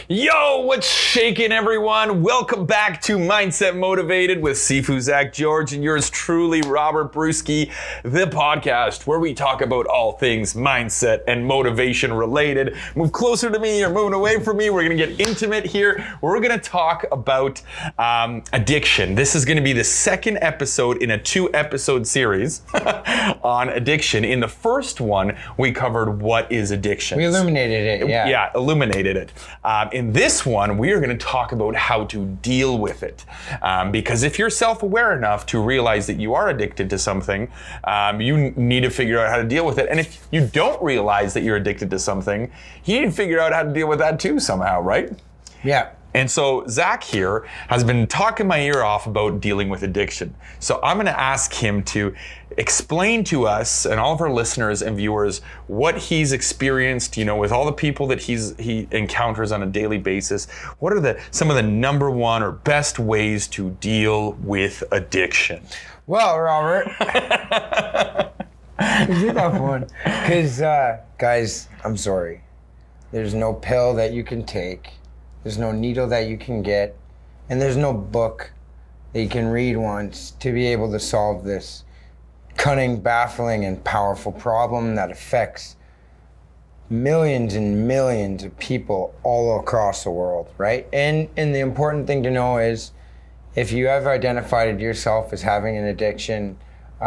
Yo, what's shaking, everyone? Welcome back to Mindset Motivated with Sifu Zach George and yours truly, Robert Bruschi, the podcast where we talk about all things mindset and motivation related. Move closer to me or moving away from me. We're going to get intimate here. We're going to talk about addiction. This is going to be the second episode in a 2-episode series on addiction. In the first one, we covered what is addiction. We illuminated it, yeah. Yeah, illuminated it. In this one, we are going to talk about how to deal with it. Because if you're self-aware enough to realize that you are addicted to something, you need to figure out how to deal with it. And if you don't realize that you're addicted to something, you need to figure out how to deal with that too somehow, right? Yeah. And so Zach here has been talking my ear off about dealing with addiction. So I'm going to ask him to explain to us and all of our listeners and viewers what he's experienced, with all the people that he encounters on a daily basis. What are some of the number one or best ways to deal with addiction? Well, Robert, it's a tough one. Because, guys, I'm sorry. There's no pill that you can take. There's no needle that you can get, and there's no book that you can read once to be able to solve this cunning, baffling, and powerful problem that affects millions and millions of people all across the world, right? And the important thing to know is if you have identified yourself as having an addiction,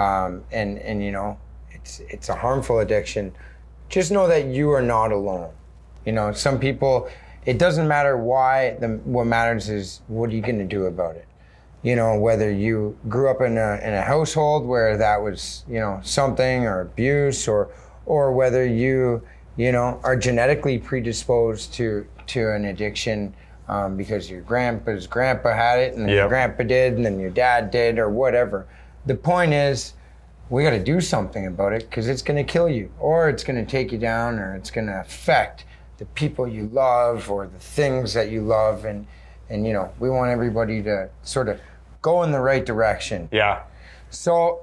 it's a harmful addiction, just know that you are not alone. Some people, it doesn't matter why, what matters is what are you going to do about it? Whether you grew up in a household where that was, something or abuse or whether you are genetically predisposed to an addiction because your grandpa's grandpa had it and then your grandpa did and then your dad did or whatever. The point is we got to do something about it because it's going to kill you or it's going to take you down or it's going to affect the people you love or the things that you love. And we want everybody to sort of go in the right direction. Yeah. So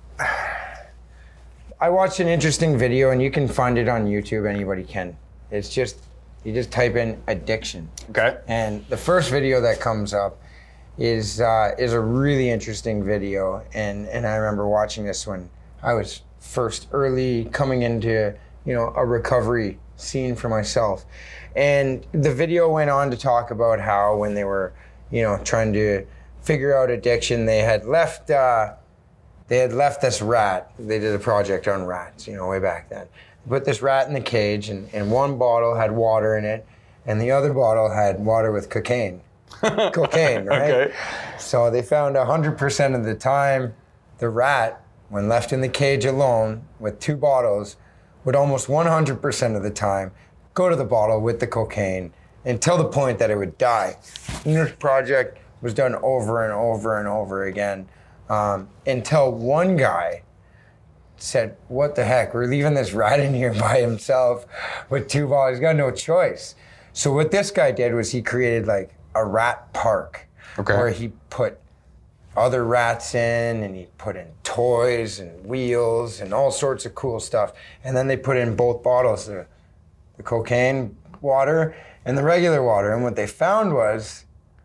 I watched an interesting video and you can find it on YouTube, anybody can. It's just, you just type in addiction. Okay. And the first video that comes up is a really interesting video. And I remember watching this when I was first early coming into, a recovery scene for myself. And the video went on to talk about how when they were, trying to figure out addiction, they had left this rat. They did a project on rats, way back then. They put this rat in the cage and one bottle had water in it and the other bottle had water with cocaine. Cocaine, right? Okay. So they found 100% of the time the rat, when left in the cage alone with 2 bottles, would almost 100% of the time go to the bottle with the cocaine until the point that it would die. And this project was done over and over and over again until one guy said, what the heck, we're leaving this rat in here by himself with 2 bottles, he's got no choice. So what this guy did was he created like a rat park where he put other rats in and he put in toys and wheels and all sorts of cool stuff. And then they put in both bottles, the cocaine water and the regular water. And what they found was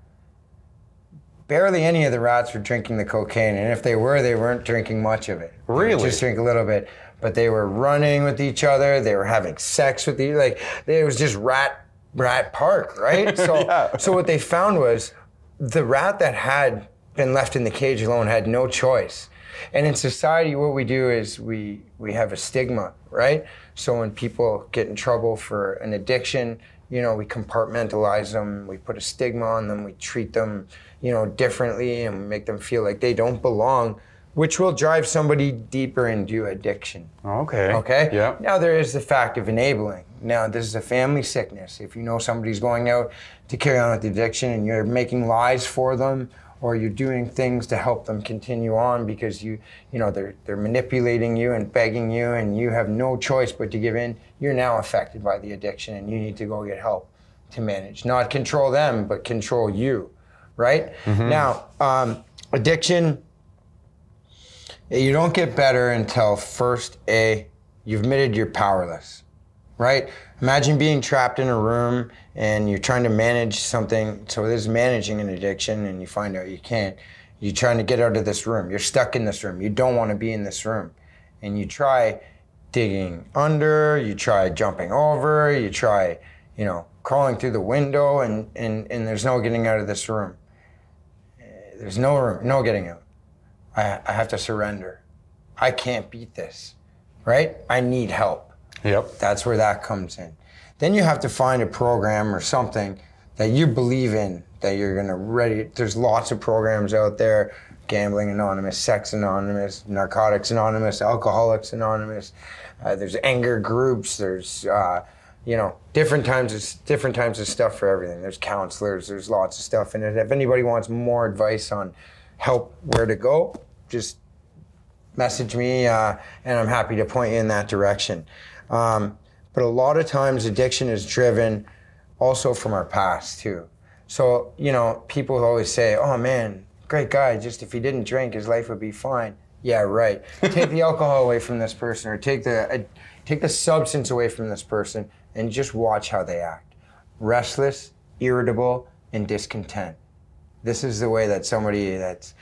barely any of the rats were drinking the cocaine. And if they were, they weren't drinking much of it. Really? They would just drink a little bit. But they were running with each other. They were having sex with each other. It was just rat park, right? So, So what they found was the rat that had been left in the cage alone had no choice. And in society, what we do is we have a stigma, right? So when people get in trouble for an addiction, we compartmentalize them, we put a stigma on them, we treat them, differently and make them feel like they don't belong, which will drive somebody deeper into addiction. Okay. Okay? Yeah. Now there is the fact of enabling. Now this is a family sickness. If you know somebody's going out to carry on with the addiction and you're making lies for them, or you're doing things to help them continue on because they're manipulating you and begging you and you have no choice but to give in, you're now affected by the addiction and you need to go get help to manage. Not control them, but control you, right? Mm-hmm. Now, addiction, you don't get better until first, you've admitted you're powerless. right? Imagine being trapped in a room and you're trying to manage something. So there's managing an addiction and you find out you can't. You're trying to get out of this room. You're stuck in this room. You don't want to be in this room. And you try digging under, you try jumping over, you try, crawling through the window and there's no getting out of this room. There's no room, no getting out. I have to surrender. I can't beat this, right? I need help. Yep. That's where that comes in. Then you have to find a program or something that you believe in, that you're gonna ready. There's lots of programs out there, Gambling Anonymous, Sex Anonymous, Narcotics Anonymous, Alcoholics Anonymous. There's anger groups. There's different types of stuff for everything. There's counselors. There's lots of stuff in it. If anybody wants more advice on help, where to go, just message me, and I'm happy to point you in that direction. But a lot of times addiction is driven also from our past too. So, people always say, oh man, great guy, just if he didn't drink, his life would be fine. Yeah, right. Take the alcohol away from this person or take the substance away from this person and just watch how they act. Restless, irritable, and discontent. This is the way that somebody that's,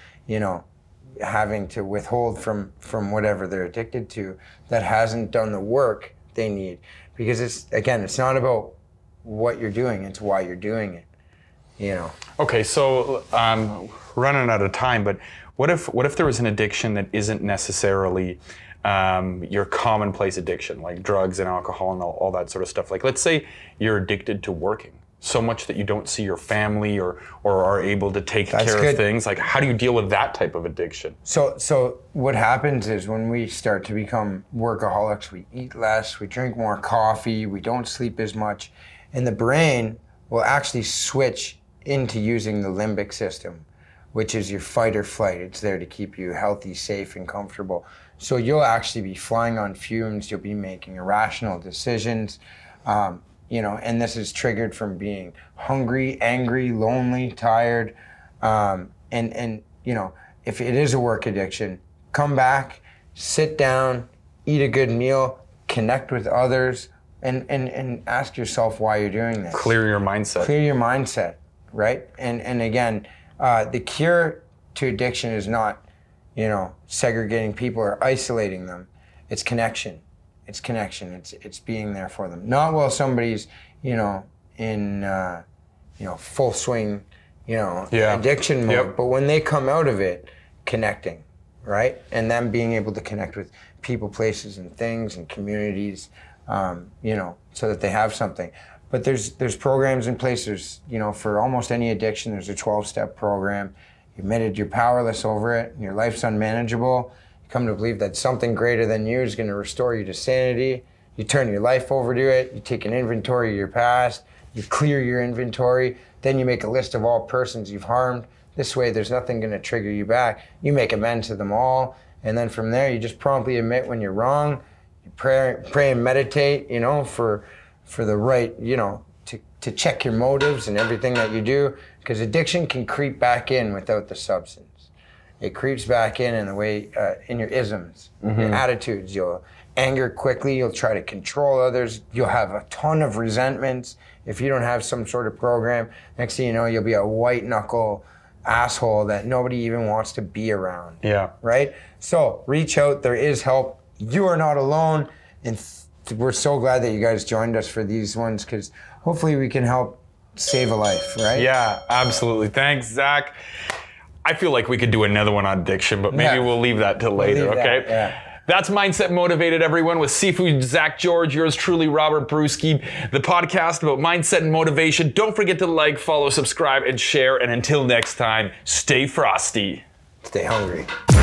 having to withhold from whatever they're addicted to, that hasn't done the work they need. Because it's not about what you're doing, it's why you're doing it, Okay, so running out of time, but what if there was an addiction that isn't necessarily your commonplace addiction, like drugs and alcohol and all that sort of stuff? Like, let's say you're addicted to working so much that you don't see your family or are able to take care of things. Like, how do you deal with that type of addiction? So what happens is when we start to become workaholics, we eat less, we drink more coffee, we don't sleep as much, and the brain will actually switch into using the limbic system, which is your fight or flight. It's there to keep you healthy, safe, and comfortable. So you'll actually be flying on fumes, you'll be making irrational decisions, and this is triggered from being hungry, angry, lonely, tired. If it is a work addiction, come back, sit down, eat a good meal, connect with others, and ask yourself why you're doing this. Clear your mindset. Clear your mindset, right? And again, the cure to addiction is not, segregating people or isolating them. It's connection. It's connection. It's being there for them. Not while somebody's, in full swing, addiction mode, but when they come out of it, connecting, right? And them being able to connect with people, places, and things, and communities, so that they have something. But there's programs in place. There's, for almost any addiction, there's a 12-step program. You admitted you're powerless over it, and your life's unmanageable. You come to believe that something greater than you is going to restore you to sanity. You turn your life over to it. You take an inventory of your past. You clear your inventory. Then you make a list of all persons you've harmed. This way, there's nothing going to trigger you back. You make amends to them all. And then from there, you just promptly admit when you're wrong. You pray and meditate, for the right, to check your motives and everything that you do, because addiction can creep back in without the substance. It creeps back in the way, in your isms, your attitudes. You'll anger quickly, you'll try to control others, you'll have a ton of resentments. If you don't have some sort of program, next thing you know, you'll be a white knuckle asshole that nobody even wants to be around. Yeah. Right? So reach out, there is help. You are not alone, and we're so glad that you guys joined us for these ones, because hopefully we can help save a life, right? Yeah, absolutely. Thanks, Zach. I feel like we could do another one on addiction, but maybe we'll leave that till later, okay? Yeah. That's Mindset Motivated, everyone, with Sifu Zach George, yours truly, Robert Bruski, the podcast about mindset and motivation. Don't forget to like, follow, subscribe, and share. And until next time, stay frosty. Stay hungry.